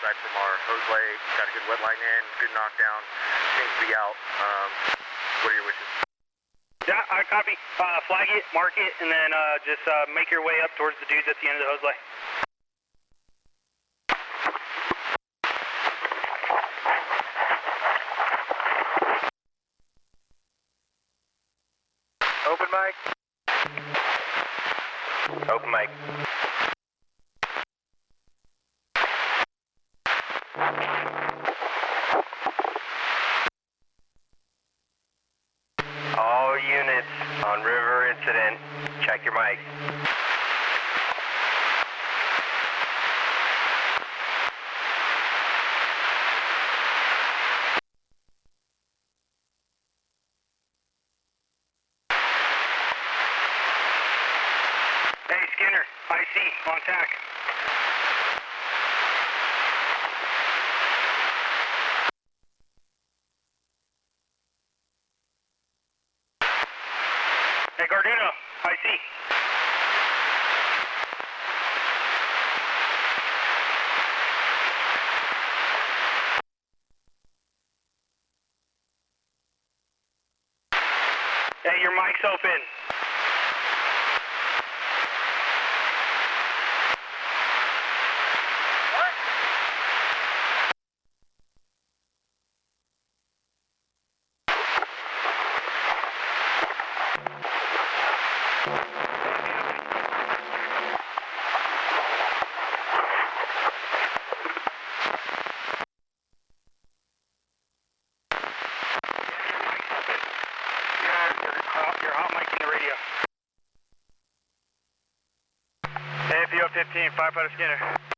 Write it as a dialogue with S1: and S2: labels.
S1: back from our hose lay. Got a good wet line in, good knockdown. Seems to be out. What are your wishes?
S2: Yeah, I copy. Flag it, mark it, and then just make your way up towards the dudes at the end of the hose lay.
S1: Open mic. Open mic. All units on river incident, check your mic.
S2: Hey, Skinner, IC, on tack. Hey, Garduno, IC. Hey, your mic's open. You're hot mic in the radio.
S1: AFU 15, firefighter Skinner.